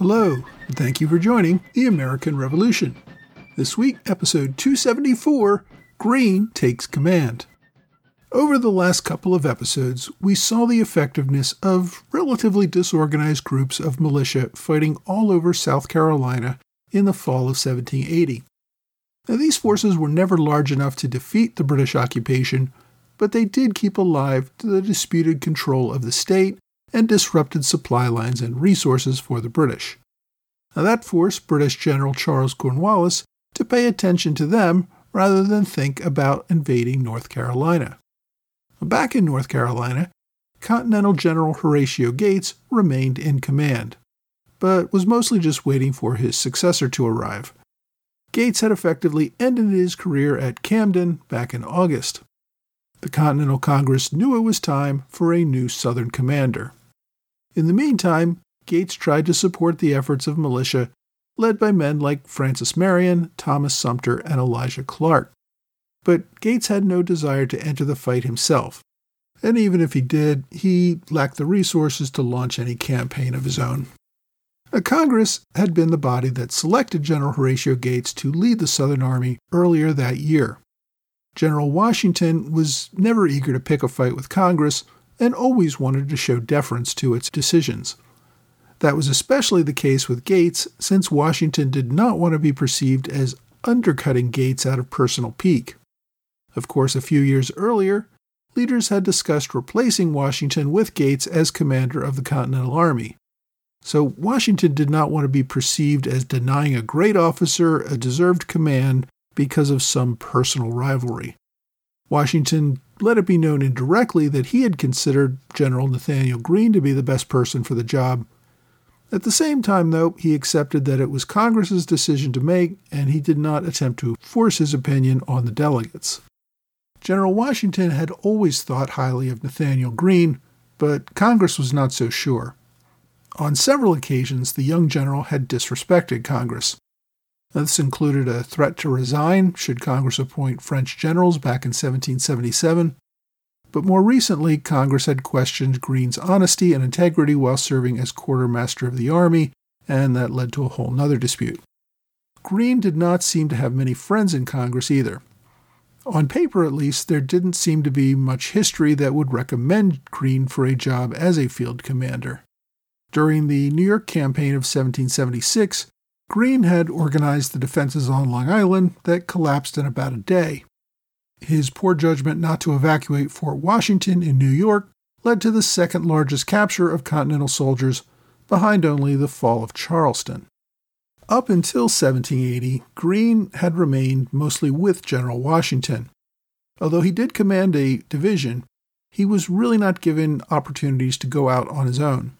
Hello, and thank you for joining the American Revolution. This week, episode 274, Greene Takes Command. Over the last couple of episodes, we saw the effectiveness of relatively disorganized groups of militia fighting all over South Carolina in the fall of 1780. Now, these forces were never large enough to defeat the British occupation, but they did keep alive the disputed control of the state and disrupted supply lines and resources for the British. Now, that forced British General Charles Cornwallis to pay attention to them rather than think about invading North Carolina. Back in North Carolina, Continental General Horatio Gates remained in command, but was mostly just waiting for his successor to arrive. Gates had effectively ended his career at Camden back in August. The Continental Congress knew it was time for a new Southern commander. In the meantime, Gates tried to support the efforts of militia led by men like Francis Marion, Thomas Sumter, and Elijah Clark. But Gates had no desire to enter the fight himself, and even if he did, he lacked the resources to launch any campaign of his own. Congress had been the body that selected General Horatio Gates to lead the Southern Army earlier that year. General Washington was never eager to pick a fight with Congress and always wanted to show deference to its decisions. That was especially the case with Gates, since Washington did not want to be perceived as undercutting Gates out of personal pique. Of course, a few years earlier, leaders had discussed replacing Washington with Gates as commander of the Continental Army. So Washington did not want to be perceived as denying a great officer a deserved command because of some personal rivalry. Washington let it be known indirectly that he had considered General Nathanael Greene to be the best person for the job. At the same time, though, he accepted that it was Congress's decision to make, and he did not attempt to force his opinion on the delegates. General Washington had always thought highly of Nathanael Greene, but Congress was not so sure. On several occasions, the young general had disrespected Congress. This included a threat to resign should Congress appoint French generals back in 1777, but more recently, Congress had questioned Greene's honesty and integrity while serving as quartermaster of the army, and that led to a whole nother dispute. Greene did not seem to have many friends in Congress either. On paper, at least, there didn't seem to be much history that would recommend Greene for a job as a field commander. During the New York campaign of 1776, Greene had organized the defenses on Long Island that collapsed in about a day. His poor judgment not to evacuate Fort Washington in New York led to the second largest capture of Continental soldiers, behind only the fall of Charleston. Up until 1780, Greene had remained mostly with General Washington. Although he did command a division, he was really not given opportunities to go out on his own.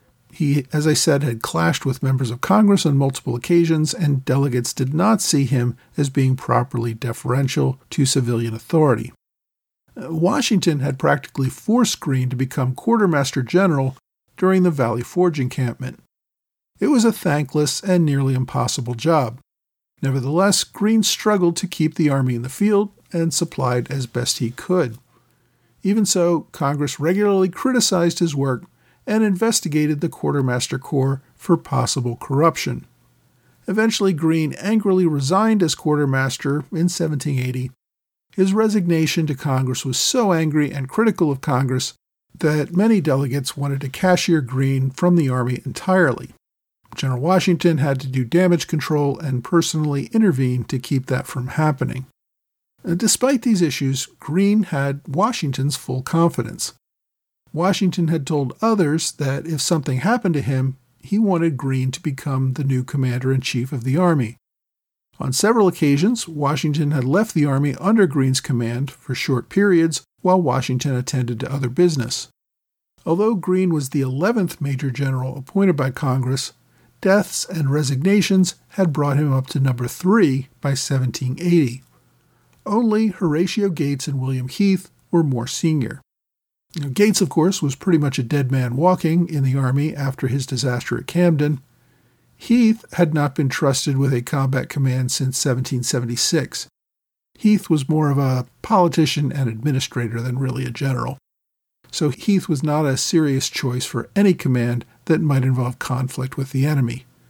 He, as I said, had clashed with members of Congress on multiple occasions, and delegates did not see him as being properly deferential to civilian authority. Washington had practically forced Greene to become quartermaster general during the Valley Forge encampment. It was a thankless and nearly impossible job. Nevertheless, Greene struggled to keep the army in the field and supplied as best he could. Even so, Congress regularly criticized his work and investigated the Quartermaster Corps for possible corruption. Eventually, Greene angrily resigned as quartermaster in 1780. His resignation to Congress was so angry and critical of Congress that many delegates wanted to cashier Greene from the Army entirely. General Washington had to do damage control and personally intervene to keep that from happening. Despite these issues, Greene had Washington's full confidence. Washington had told others that if something happened to him, he wanted Greene to become the new commander-in-chief of the Army. On several occasions, Washington had left the Army under Greene's command for short periods while Washington attended to other business. Although Greene was the 11th Major General appointed by Congress, deaths and resignations had brought him up to number 3 by 1780. Only Horatio Gates and William Heath were more senior. Gates, of course, was pretty much a dead man walking in the Army after his disaster at Camden. Heath had not been trusted with a combat command since 1776. Heath was more of a politician and administrator than really a general. So Heath was not a serious choice for any command that might involve conflict with the enemy.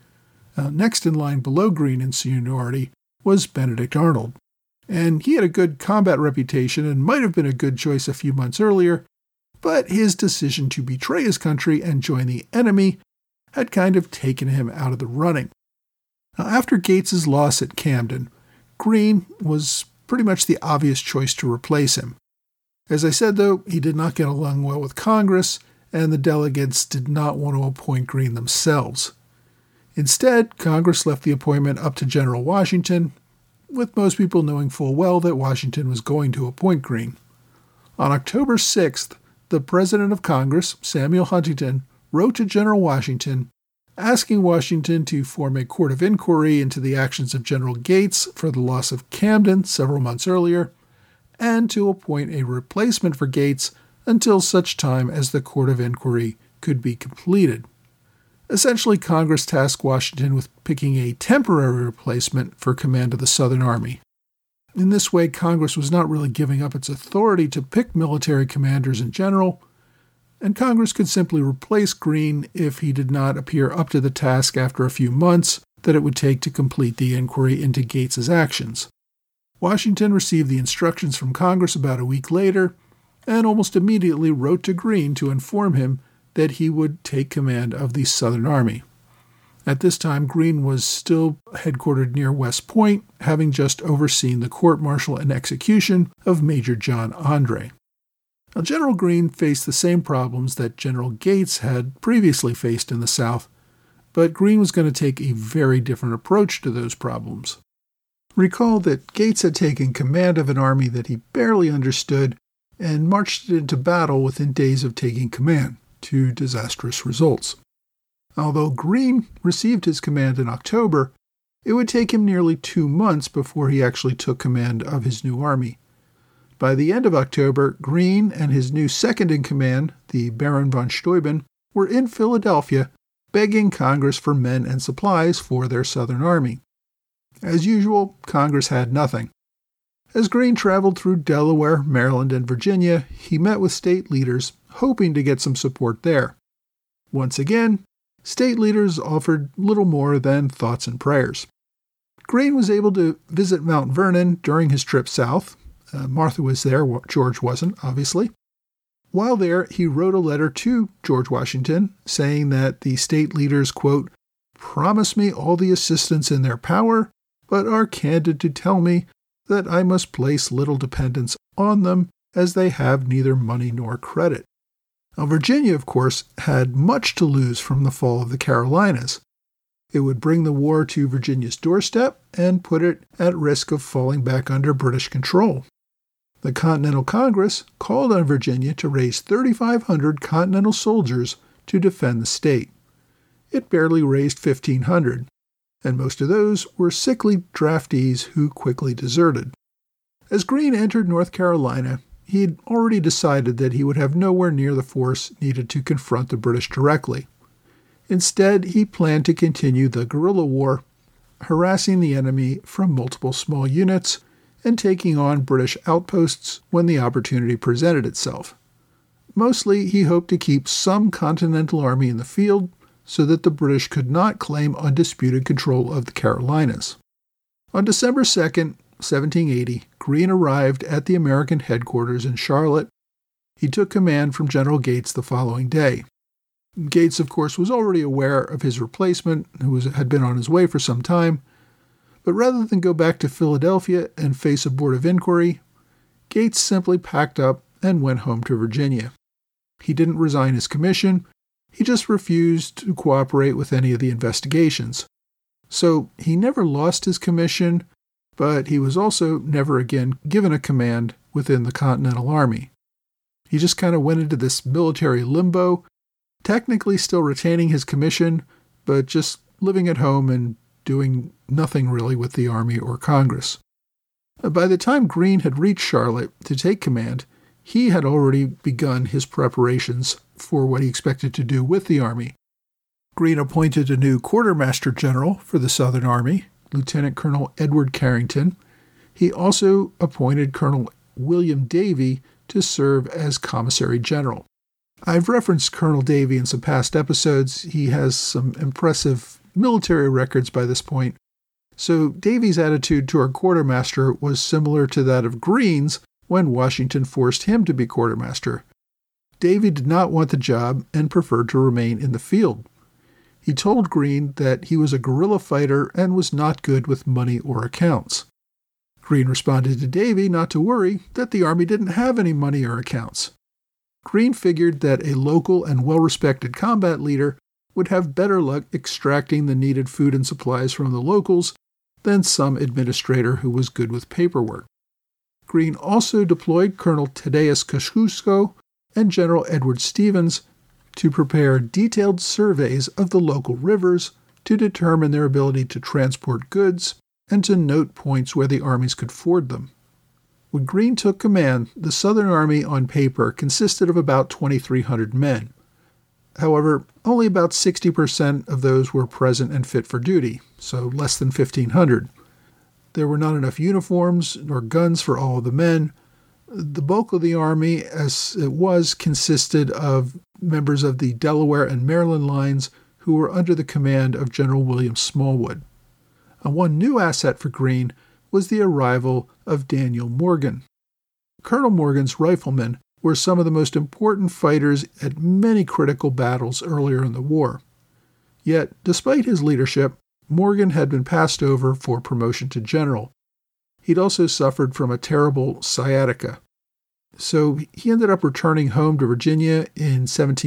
Next in line below Greene in seniority was Benedict Arnold, and he had a good combat reputation and might have been a good choice a few months earlier, but his decision to betray his country and join the enemy had kind of taken him out of the running. Now, after Gates's loss at Camden, Greene was pretty much the obvious choice to replace him. As I said, though, he did not get along well with Congress, and the delegates did not want to appoint Greene themselves. Instead, Congress left the appointment up to General Washington, with most people knowing full well that Washington was going to appoint Greene. On October 6th, the President of Congress, Samuel Huntington, wrote to General Washington asking Washington to form a court of inquiry into the actions of General Gates for the loss of Camden several months earlier, and to appoint a replacement for Gates until such time as the court of inquiry could be completed. Essentially, Congress tasked Washington with picking a temporary replacement for command of the Southern Army. In this way, Congress was not really giving up its authority to pick military commanders in general, and Congress could simply replace Greene if he did not appear up to the task after a few months that it would take to complete the inquiry into Gates's actions. Washington received the instructions from Congress about a week later, and almost immediately wrote to Greene to inform him that he would take command of the Southern Army. At this time, Greene was still headquartered near West Point, having just overseen the court-martial and execution of Major John Andre. Now, General Greene faced the same problems that General Gates had previously faced in the South, but Greene was going to take a very different approach to those problems. Recall that Gates had taken command of an army that he barely understood and marched it into battle within days of taking command, to disastrous results. Although Greene received his command in October, it would take him nearly 2 months before he actually took command of his new army. By the end of October, Greene and his new second-in-command, the Baron von Steuben, were in Philadelphia begging Congress for men and supplies for their Southern Army. As usual, Congress had nothing. As Greene traveled through Delaware, Maryland, and Virginia, he met with state leaders, hoping to get some support there. Once again, state leaders offered little more than thoughts and prayers. Greene was able to visit Mount Vernon during his trip south. Martha was there, George wasn't, obviously. While there, he wrote a letter to George Washington saying that the state leaders, quote, promise me all the assistance in their power, but are candid to tell me that I must place little dependence on them, as they have neither money nor credit. Now, Virginia, of course, had much to lose from the fall of the Carolinas. It would bring the war to Virginia's doorstep and put it at risk of falling back under British control. The Continental Congress called on Virginia to raise 3,500 Continental soldiers to defend the state. It barely raised 1,500, and most of those were sickly draftees who quickly deserted. As Greene entered North Carolina, he had already decided that he would have nowhere near the force needed to confront the British directly. Instead, he planned to continue the guerrilla war, harassing the enemy from multiple small units and taking on British outposts when the opportunity presented itself. Mostly, he hoped to keep some Continental Army in the field so that the British could not claim undisputed control of the Carolinas. On December 2nd, 1780, Greene arrived at the American headquarters in Charlotte. He took command from General Gates the following day. Gates, of course, was already aware of his replacement, who had been on his way for some time, but rather than go back to Philadelphia and face a board of inquiry, Gates simply packed up and went home to Virginia. He didn't resign his commission, he just refused to cooperate with any of the investigations. So he never lost his commission, but he was also never again given a command within the Continental Army. He just kind of went into this military limbo, technically still retaining his commission, but just living at home and doing nothing really with the Army or Congress. By the time Greene had reached Charlotte to take command, he had already begun his preparations for what he expected to do with the Army. Greene appointed a new quartermaster general for the Southern Army, Lieutenant Colonel Edward Carrington. He also appointed Colonel William Davie to serve as commissary general. I've referenced Colonel Davie in some past episodes. He has some impressive military records by this point, so Davy's attitude toward quartermaster was similar to that of Greene's when Washington forced him to be quartermaster. Davy did not want the job and preferred to remain in the field. He told Greene that he was a guerrilla fighter and was not good with money or accounts. Greene responded to Davy not to worry, that the Army didn't have any money or accounts. Greene figured that a local and well-respected combat leader would have better luck extracting the needed food and supplies from the locals than some administrator who was good with paperwork. Greene also deployed Colonel Thaddeus Kosciuszko and General Edward Stevens to prepare detailed surveys of the local rivers to determine their ability to transport goods and to note points where the armies could ford them. When Greene took command, the Southern Army on paper consisted of about 2,300 men. However, only about 60% of those were present and fit for duty, so less than 1,500. There were not enough uniforms nor guns for all of the men. The bulk of the Army, as it was, consisted of members of the Delaware and Maryland lines who were under the command of General William Smallwood. One new asset for Greene was the arrival of Daniel Morgan. Colonel Morgan's riflemen were some of the most important fighters at many critical battles earlier in the war. Yet, despite his leadership, Morgan had been passed over for promotion to general. He'd also suffered from a terrible sciatica. So he ended up returning home to Virginia in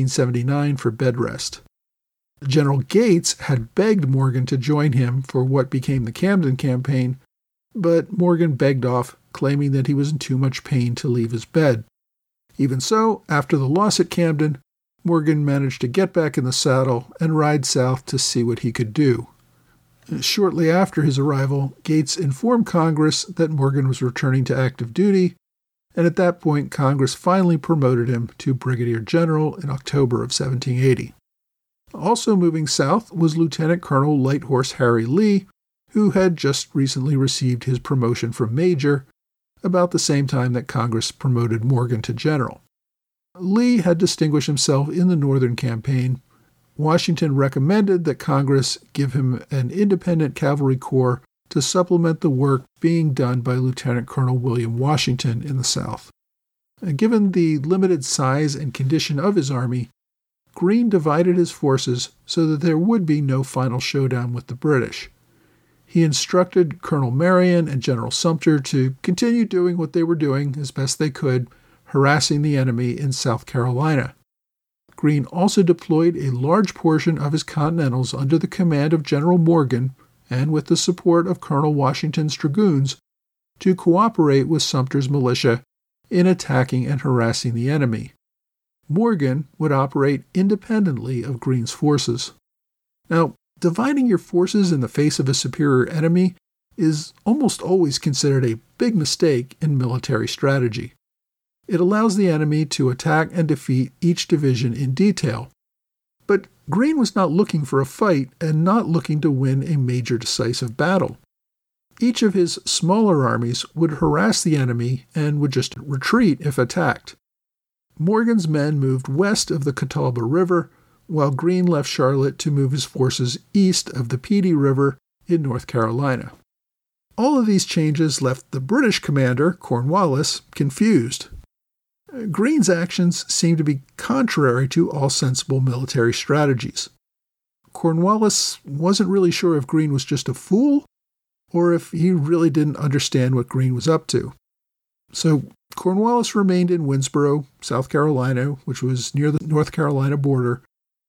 1779 for bed rest. General Gates had begged Morgan to join him for what became the Camden Campaign, but Morgan begged off, claiming that he was in too much pain to leave his bed. Even so, after the loss at Camden, Morgan managed to get back in the saddle and ride south to see what he could do. Shortly after his arrival, Gates informed Congress that Morgan was returning to active duty, and at that point Congress finally promoted him to brigadier general in October of 1780. Also moving south was Lieutenant Colonel Light Horse Harry Lee, who had just recently received his promotion from major, about the same time that Congress promoted Morgan to general. Lee had distinguished himself in the Northern Campaign. Washington recommended that Congress give him an independent cavalry corps to supplement the work being done by Lieutenant Colonel William Washington in the South. Given the limited size and condition of his army, Greene divided his forces so that there would be no final showdown with the British. He instructed Colonel Marion and General Sumter to continue doing what they were doing as best they could, harassing the enemy in South Carolina. Greene also deployed a large portion of his Continentals under the command of General Morgan and with the support of Colonel Washington's dragoons to cooperate with Sumter's militia in attacking and harassing the enemy. Morgan would operate independently of Greene's forces. Now, dividing your forces in the face of a superior enemy is almost always considered a big mistake in military strategy. It allows the enemy to attack and defeat each division in detail. But Greene was not looking for a fight and not looking to win a major decisive battle. Each of his smaller armies would harass the enemy and would just retreat if attacked. Morgan's men moved west of the Catawba River, while Greene left Charlotte to move his forces east of the Pedee River in North Carolina. All of these changes left the British commander, Cornwallis, confused. Greene's actions seemed to be contrary to all sensible military strategies. Cornwallis wasn't really sure if Greene was just a fool or if he really didn't understand what Greene was up to. So Cornwallis remained in Winnsboro, South Carolina, which was near the North Carolina border.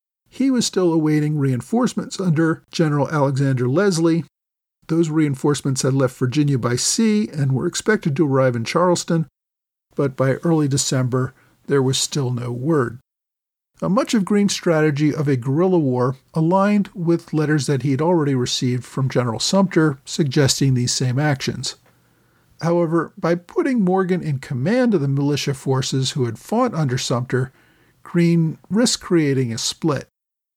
He was still awaiting reinforcements under General Alexander Leslie. Those reinforcements had left Virginia by sea and were expected to arrive in Charleston, but by early December, there was still no word. Much of Greene's strategy of a guerrilla war aligned with letters that he had already received from General Sumter suggesting these same actions. However, by putting Morgan in command of the militia forces who had fought under Sumter, Greene risked creating a split.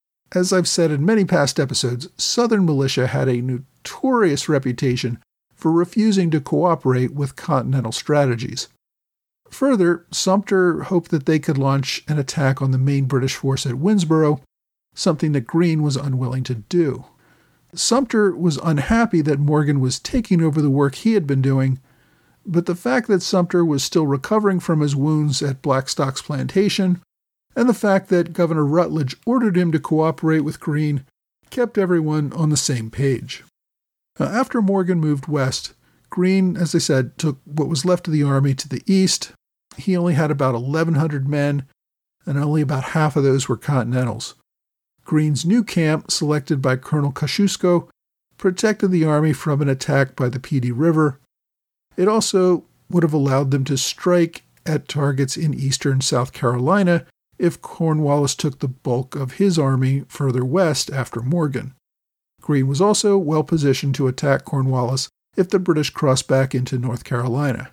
As I've said in many past episodes, Southern militia had a notorious reputation for refusing to cooperate with Continental strategies. Further, Sumter hoped that they could launch an attack on the main British force at Winnsboro, something that Greene was unwilling to do. Sumter was unhappy that Morgan was taking over the work he had been doing, but the fact that Sumter was still recovering from his wounds at Blackstock's plantation, and the fact that Governor Rutledge ordered him to cooperate with Greene kept everyone on the same page. After Morgan moved west, Greene, as I said, took what was left of the army to the east. He only had about 1,100 men, and only about half of those were Continentals. Greene's new camp, selected by Colonel Kosciuszko, protected the army from an attack by the Pedee River. It also would have allowed them to strike at targets in eastern South Carolina if Cornwallis took the bulk of his army further west after Morgan. Greene was also well positioned to attack Cornwallis if the British crossed back into North Carolina.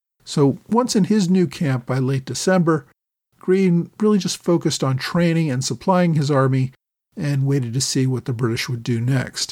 So once in his new camp by late December, Greene really just focused on training and supplying his army and waited to see what the British would do next.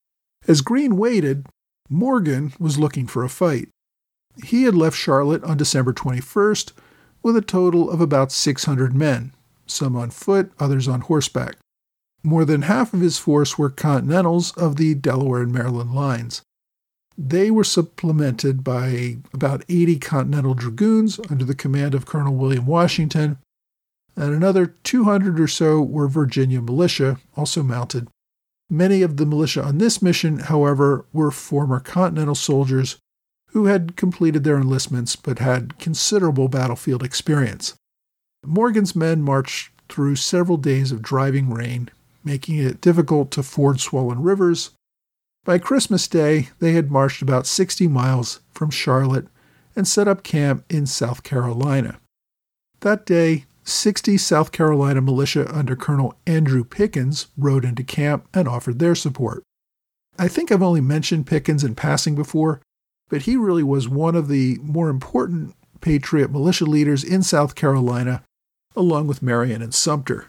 As Greene waited, Morgan was looking for a fight. He had left Charlotte on December 21st with a total of about 600 men, some on foot, others on horseback. More than half of his force were Continentals of the Delaware and Maryland lines. They were supplemented by about 80 Continental Dragoons under the command of Colonel William Washington, and another 200 or so were Virginia militia, also mounted. Many of the militia on this mission, however, were former Continental soldiers who had completed their enlistments but had considerable battlefield experience. Morgan's men marched through several days of driving rain, making it difficult to ford swollen rivers. By Christmas Day, they had marched about 60 miles from Charlotte and set up camp in South Carolina. That day, 60 South Carolina militia under Colonel Andrew Pickens rode into camp and offered their support. I think I've only mentioned Pickens in passing before, but he really was one of the more important Patriot militia leaders in South Carolina, along with Marion and Sumter.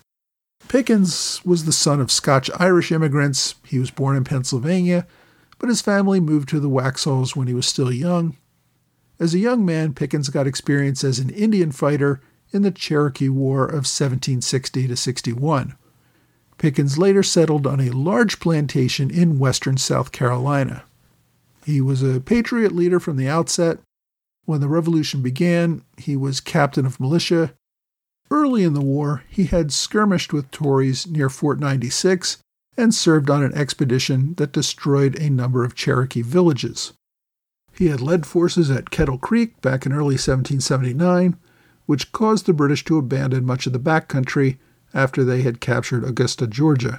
Pickens was the son of Scotch-Irish immigrants. He was born in Pennsylvania, but his family moved to the Waxhaws when he was still young. As a young man, Pickens got experience as an Indian fighter in the Cherokee War of 1760-61. Pickens later settled on a large plantation in western South Carolina. He was a Patriot leader from the outset. When the Revolution began, he was captain of militia. Early in the war, he had skirmished with Tories near Fort 96 and served on an expedition that destroyed a number of Cherokee villages. He had led forces at Kettle Creek back in early 1779, which caused the British to abandon much of the backcountry after they had captured Augusta, Georgia.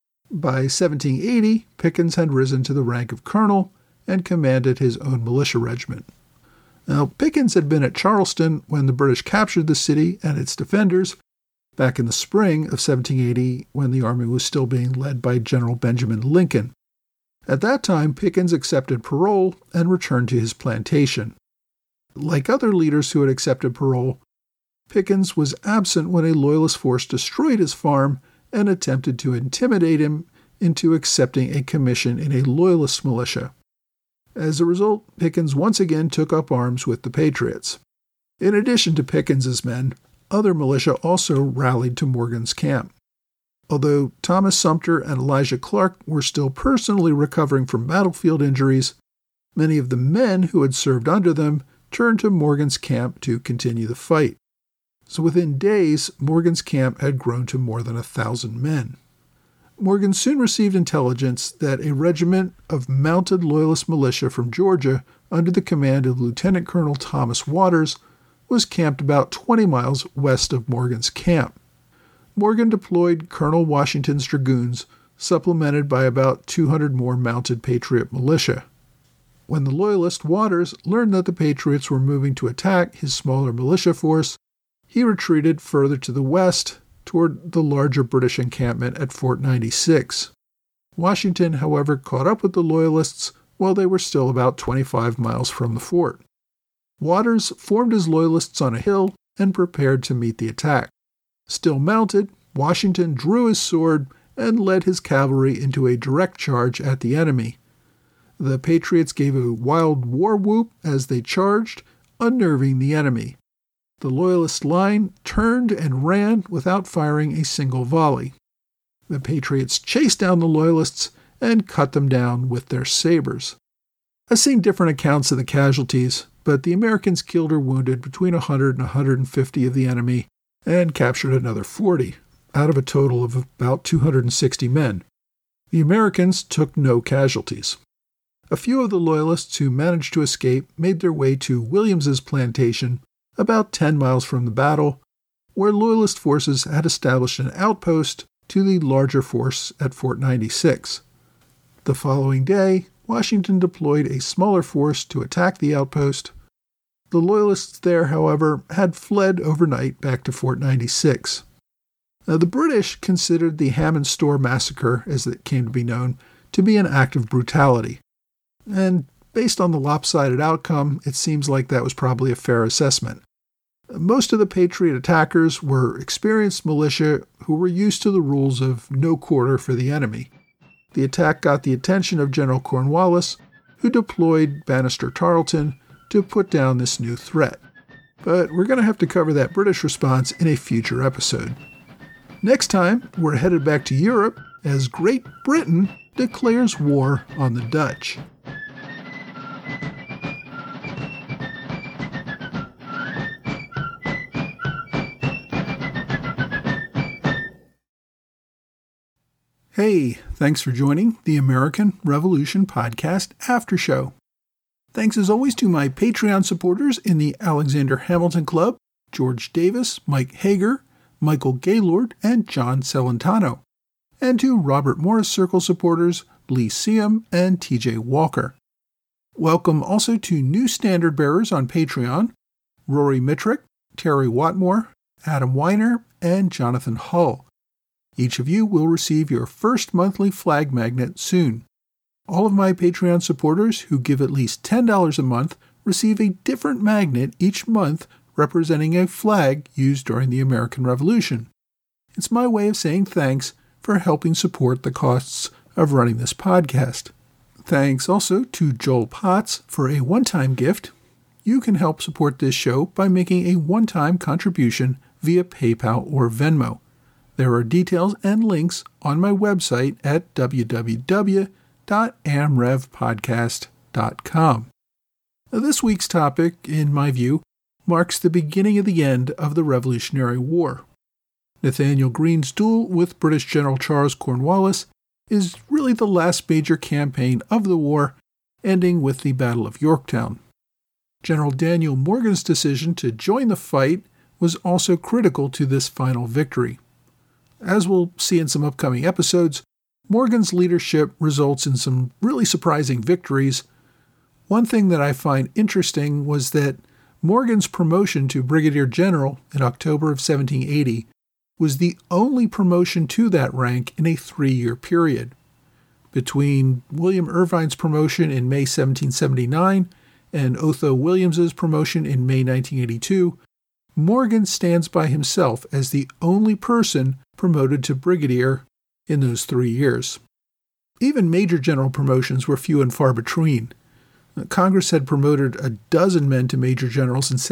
By 1780, Pickens had risen to the rank of colonel and commanded his own militia regiment. Now, Pickens had been at Charleston when the British captured the city and its defenders back in the spring of 1780 when the army was still being led by General Benjamin Lincoln. At that time, Pickens accepted parole and returned to his plantation. Like other leaders who had accepted parole, Pickens was absent when a Loyalist force destroyed his farm and attempted to intimidate him into accepting a commission in a Loyalist militia. As a result, Pickens once again took up arms with the Patriots. In addition to Pickens's men, other militia also rallied to Morgan's camp. Although Thomas Sumter and Elijah Clark were still personally recovering from battlefield injuries, many of the men who had served under them turned to Morgan's camp to continue the fight. So within days, Morgan's camp had grown to more than 1,000 men. Morgan soon received intelligence that a regiment of mounted Loyalist militia from Georgia, under the command of Lieutenant Colonel Thomas Waters, was camped about 20 miles west of Morgan's camp. Morgan deployed Colonel Washington's dragoons, supplemented by about 200 more mounted Patriot militia. When the Loyalist Waters learned that the Patriots were moving to attack his smaller militia force, he retreated further to the west toward the larger British encampment at Fort 96. Washington, however, caught up with the Loyalists while they were still about 25 miles from the fort. Waters formed his Loyalists on a hill and prepared to meet the attack. Still mounted, Washington drew his sword and led his cavalry into a direct charge at the enemy. The Patriots gave a wild war whoop as they charged, unnerving the enemy. The Loyalist line turned and ran without firing a single volley. The Patriots chased down the Loyalists and cut them down with their sabers. I've seen different accounts of the casualties, but the Americans killed or wounded between 100 and 150 of the enemy and captured another 40, out of a total of about 260 men. The Americans took no casualties. A few of the Loyalists who managed to escape made their way to Williams's plantation, about 10 miles from the battle, where Loyalist forces had established an outpost to the larger force at Fort 96. The following day, Washington deployed a smaller force to attack the outpost. The Loyalists there, however, had fled overnight back to Fort 96. Now, the British considered the Hammond Store massacre, as it came to be known, to be an act of brutality. And based on the lopsided outcome, it seems like that was probably a fair assessment. Most of the Patriot attackers were experienced militia who were used to the rules of no quarter for the enemy. The attack got the attention of General Cornwallis, who deployed Banastre Tarleton to put down this new threat. But we're going to have to cover that British response in a future episode. Next time, we're headed back to Europe as Great Britain declares war on the Dutch. Hey, thanks for joining the American Revolution Podcast After Show. Thanks as always to my Patreon supporters in the Alexander Hamilton Club, George Davis, Mike Hager, Michael Gaylord, and John Celentano, and to Robert Morris Circle supporters Lee Seam and TJ Walker. Welcome also to new standard bearers on Patreon, Rory Mitrick, Terry Watmore, Adam Weiner, and Jonathan Hull. Each of you will receive your first monthly flag magnet soon. All of my Patreon supporters who give at least $10 a month receive a different magnet each month representing a flag used during the American Revolution. It's my way of saying thanks for helping support the costs of running this podcast. Thanks also to Joel Potts for a one-time gift. You can help support this show by making a one-time contribution via PayPal or Venmo. There are details and links on my website at www.amrevpodcast.com. This week's topic, in my view, marks the beginning of the end of the Revolutionary War. Nathanael Greene's duel with British General Charles Cornwallis is really the last major campaign of the war, ending with the Battle of Yorktown. General Daniel Morgan's decision to join the fight was also critical to this final victory. As we'll see in some upcoming episodes, Morgan's leadership results in some really surprising victories. One thing that I find interesting was that Morgan's promotion to Brigadier General in October of 1780 was the only promotion to that rank in a 3-year period. Between William Irvine's promotion in May 1779 and Otho Williams's promotion in May 1982, Morgan stands by himself as the only person promoted to brigadier in those 3 years. Even major general promotions were few and far between. Congress had promoted a dozen men to major generals in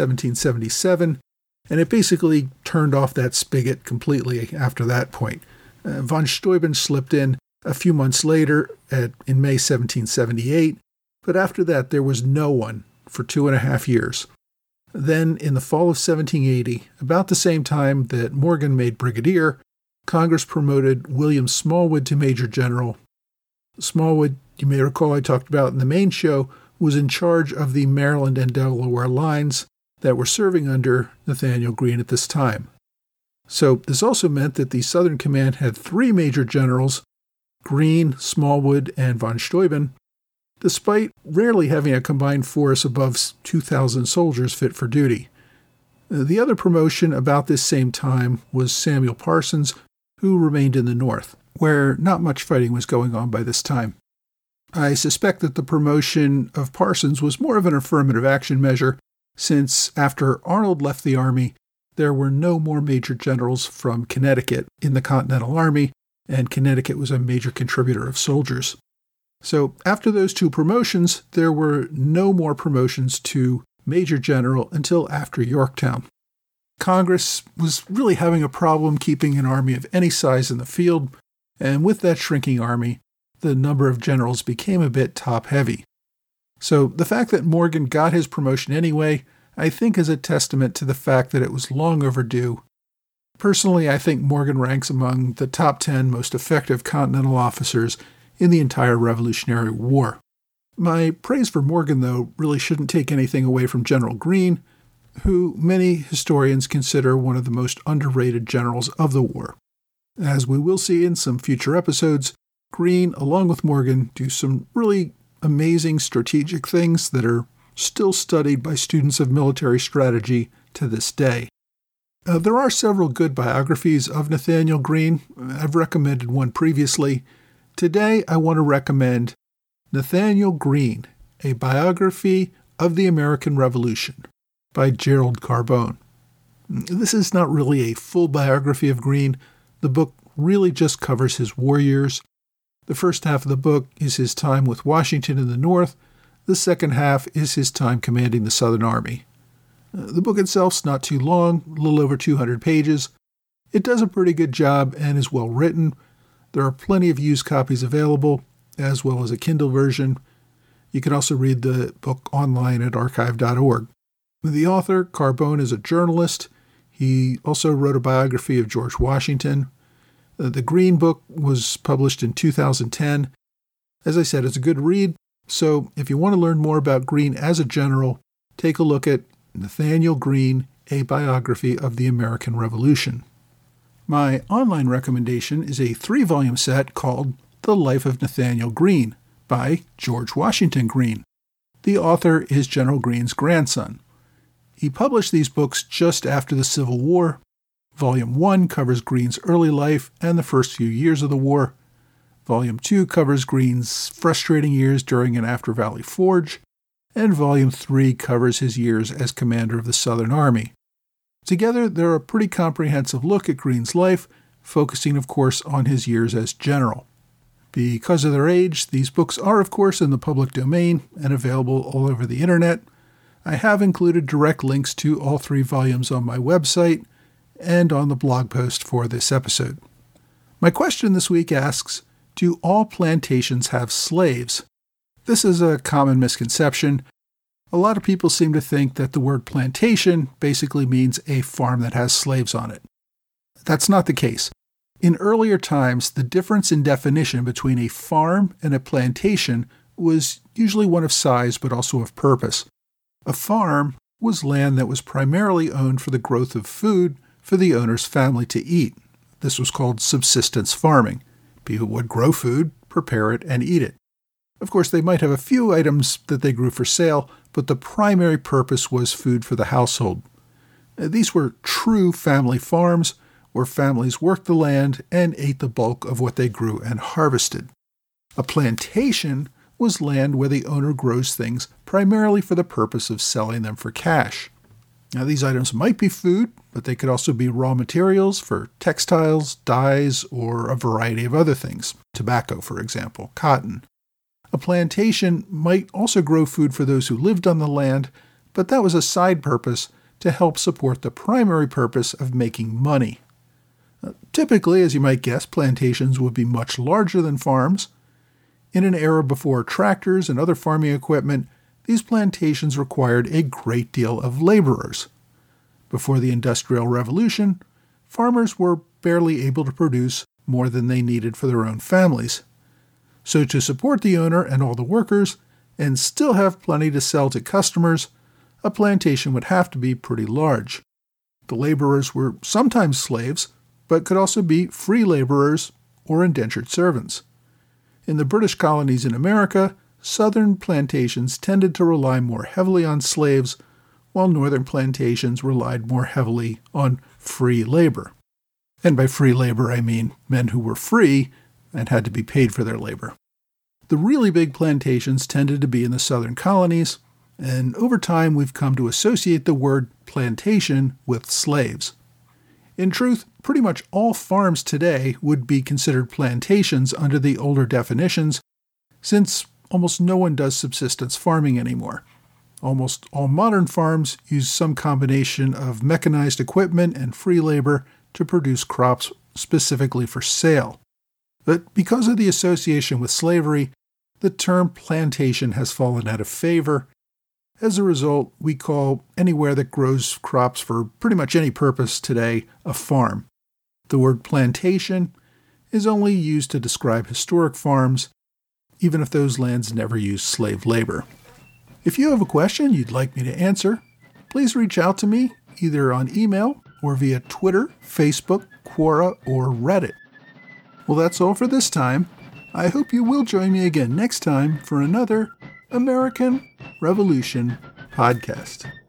1777, and it basically turned off that spigot completely after that point. Von Steuben slipped in a few months later in May 1778, but after that there was no one for 2.5 years. Then, in the fall of 1780, about the same time that Morgan made brigadier, Congress promoted William Smallwood to major general. Smallwood, you may recall I talked about in the main show, was in charge of the Maryland and Delaware lines that were serving under Nathanael Greene at this time. So this also meant that the Southern Command had 3 major generals, Greene, Smallwood, and von Steuben, despite rarely having a combined force above 2,000 soldiers fit for duty. The other promotion about this same time was Samuel Parsons, who remained in the North, where not much fighting was going on by this time. I suspect that the promotion of Parsons was more of an affirmative action measure, since after Arnold left the Army, there were no more major generals from Connecticut in the Continental Army, and Connecticut was a major contributor of soldiers. So after those 2 promotions, there were no more promotions to major general until after Yorktown. Congress was really having a problem keeping an army of any size in the field, and with that shrinking army, the number of generals became a bit top-heavy. So the fact that Morgan got his promotion anyway, I think is a testament to the fact that it was long overdue. Personally, I think Morgan ranks among the top 10 most effective Continental officers in the entire Revolutionary War. My praise for Morgan, though, really shouldn't take anything away from General Greene, who many historians consider one of the most underrated generals of the war. As we will see in some future episodes, Greene, along with Morgan, do some really amazing strategic things that are still studied by students of military strategy to this day. There are several good biographies of Nathanael Greene. I've recommended one previously. Today, I want to recommend Nathanael Greene, A Biography of the American Revolution by Gerald Carbone. This is not really a full biography of Greene. The book really just covers his war years. The first half of the book is his time with Washington in the North. The second half is his time commanding the Southern Army. The book itself's not too long, a little over 200 pages. It does a pretty good job and is well written. There are plenty of used copies available, as well as a Kindle version. You can also read the book online at archive.org. The author, Carbone, is a journalist. He also wrote a biography of George Washington. The Greene book was published in 2010. As I said, it's a good read, so if you want to learn more about Greene as a general, take a look at Nathanael Greene, A Biography of the American Revolution. My online recommendation is a 3-volume set called The Life of Nathanael Greene by George Washington Greene. The author is General Greene's grandson. He published these books just after the Civil War. Volume 1 covers Greene's early life and the first few years of the war. Volume 2 covers Greene's frustrating years during and after Valley Forge. And Volume 3 covers his years as commander of the Southern Army. Together, they're a pretty comprehensive look at Greene's life, focusing, of course, on his years as general. Because of their age, these books are, of course, in the public domain and available all over the internet. I have included direct links to all 3 volumes on my website and on the blog post for this episode. My question this week asks, do all plantations have slaves? This is a common misconception. A lot of people seem to think that the word plantation basically means a farm that has slaves on it. That's not the case. In earlier times, the difference in definition between a farm and a plantation was usually one of size but also of purpose. A farm was land that was primarily owned for the growth of food for the owner's family to eat. This was called subsistence farming. People would grow food, prepare it, and eat it. Of course, they might have a few items that they grew for sale, but the primary purpose was food for the household. These were true family farms, where families worked the land and ate the bulk of what they grew and harvested. A plantation was land where the owner grows things primarily for the purpose of selling them for cash. Now, these items might be food, but they could also be raw materials for textiles, dyes, or a variety of other things. Tobacco, for example, cotton. A plantation might also grow food for those who lived on the land, but that was a side purpose to help support the primary purpose of making money. Typically, as you might guess, plantations would be much larger than farms. In an era before tractors and other farming equipment, these plantations required a great deal of laborers. Before the Industrial Revolution, farmers were barely able to produce more than they needed for their own families. So to support the owner and all the workers, and still have plenty to sell to customers, a plantation would have to be pretty large. The laborers were sometimes slaves, but could also be free laborers or indentured servants. In the British colonies in America, southern plantations tended to rely more heavily on slaves, while northern plantations relied more heavily on free labor. And by free labor, I mean men who were free and had to be paid for their labor. The really big plantations tended to be in the southern colonies, and over time we've come to associate the word plantation with slaves. In truth, pretty much all farms today would be considered plantations under the older definitions, since almost no one does subsistence farming anymore. Almost all modern farms use some combination of mechanized equipment and free labor to produce crops specifically for sale. But because of the association with slavery, the term plantation has fallen out of favor. As a result, we call anywhere that grows crops for pretty much any purpose today a farm. The word plantation is only used to describe historic farms, even if those lands never used slave labor. If you have a question you'd like me to answer, please reach out to me either on email or via Twitter, Facebook, Quora, or Reddit. Well, that's all for this time. I hope you will join me again next time for another American Revolution podcast.